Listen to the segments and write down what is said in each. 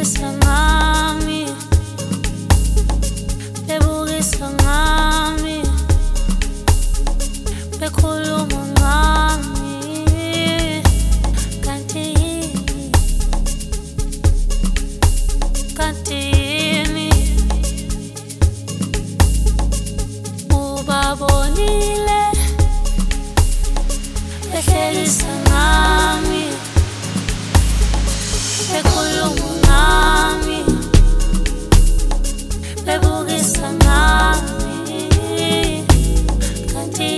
behlekisa ngami, bebukisa ngami, bekhuluma ngami, kanti yini ubabonile behlekisa ngami, bekhuluma ngami, bebukisa ngami, kanti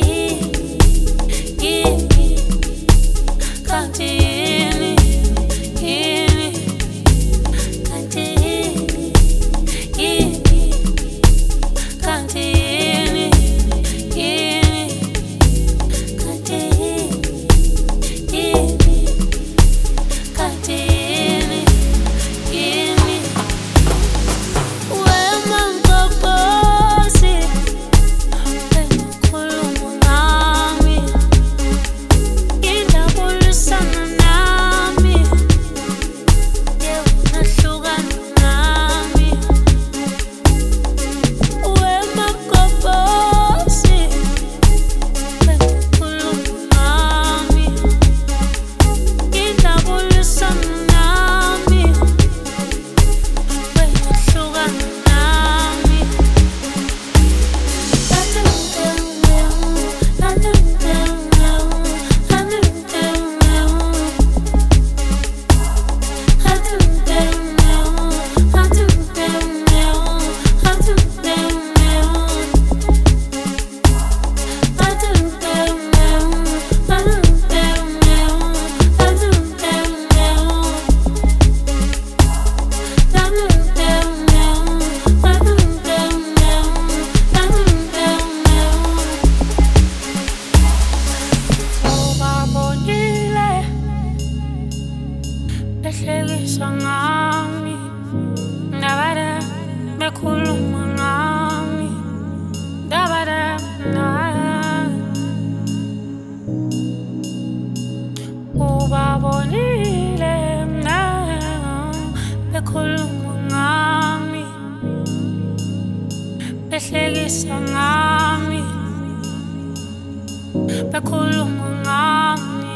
yini, kanti yini, yini, kanti yini, yini, kanti yini, yini, kanti yini, kanti yini, yini. Wema mkombozi, bekhuluma ngami, ngidabulisana nami, nahlukana nami. Wema mkombozi, bekhuluma ngami, ngidabulisana nami, nahlukana nami. Ubabonile behlekisa ngami, dabada bekhuluma ngami, dabada ubabonile bekhuluma ngami, behlekisa ngami, bekhuluma ngami,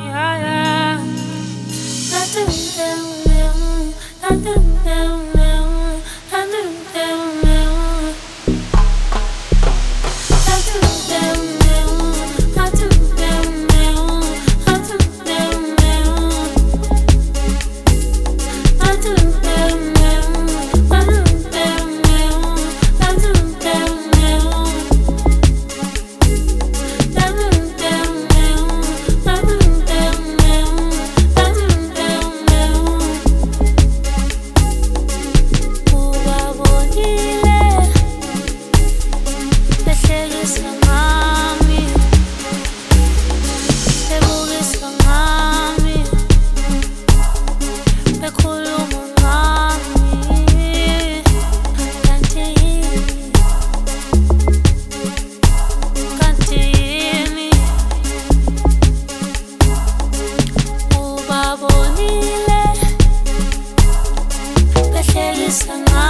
ubabonile behlekisa ngami.